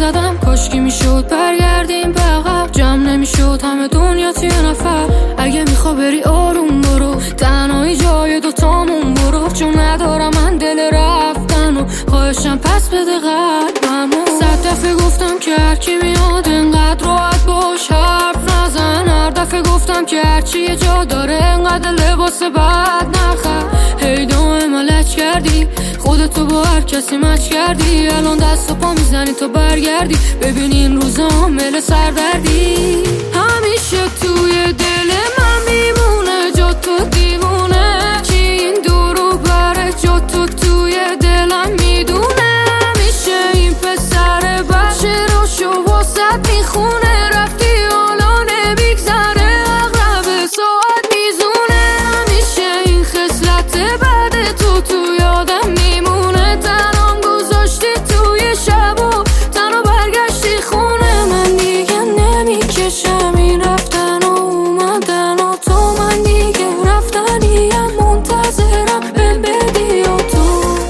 زدم کاشکی میشد برگردیم به عقب، جمع نمیشد همه دنیا توی نفر. اگه میخوا بری آروم برو، تنهایی جای دوتامون برو، چون ندارم من دل رفتن و خواهشم پس بده قلبمو. 100 دفعه گفتم که هرکی میاد انقدر راحت باش حرف نزن، هر دفعه گفتم که هرچی یه جا داره انقدر لباس بد نخر. هی دائم لج کردی خودتو با هر کسی مچ کردی، الان دست و پا میزنی تو برگردی، ببین این روزا عامل سردردی. همیشه توی دل من میمونه جا تو دیوونه، چی این دورو بره جا تو توی دلم میدونه. همیشه این پسر بچه رو شو واسد میخونه، رفتی حالا نمیگذره اغلب ساعت میزونه. همیشه این خصلت بد تو یادم میمونه، تنام گذاشتی توی شب و تنها برگشتی خونه. من دیگه نمیکشم این رفتن و اومدن و تو، من دیگه رفتنیم منتظرم به بدی و تو.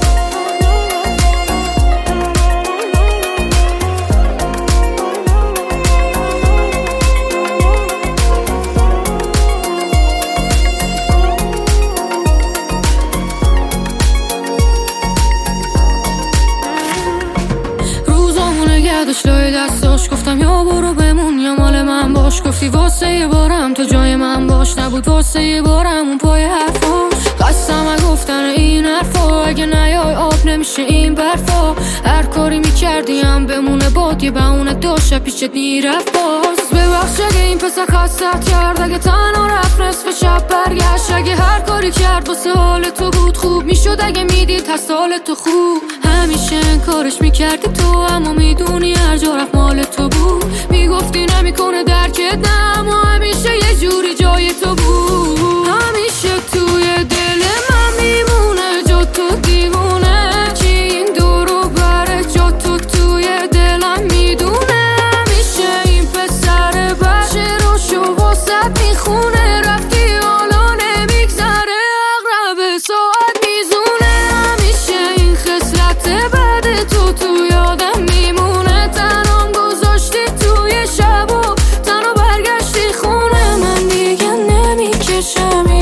داشت لای دستاش گفتم یا برو بمون یا مال من باش، گفتی واسه یه بارم تو جای من باش، نبود واسه یه بارم اون پای حرفاش. قسم گفتن این حرفا اگه نیای آب نمیشه این برفا، هر کاری میکردیم بمونه باد یه بهونه داشت پیشت میرفت باز. ببخش اگه این پسر خستت کرد، اگه تنها رفت نصف شب برگشت، اگه هر کاری کرد واسه حال تو بود خوب میشد اگه میدید هست حال تو خوب. همیشه کارش میکردی تو اما میدونی هر جا رفت مال تو بود، میگفتی نمیکنه درکت نه اما همیشه یه جوری جای تو بود. همیشه توی دل من میمونه جا تو دیوونه، چی این دورو بره جا تو توی دلم میدونه. همیشه این پسر بچه رو شو واسد میخونه، رفتی حالا نمیگذره اغلب ساعت میزونه. همیشه این خصلت بد تو یادم میمونه، تنام گذاشتی توی شب و تنها برگشتی خونه. من دیگه نمیکشم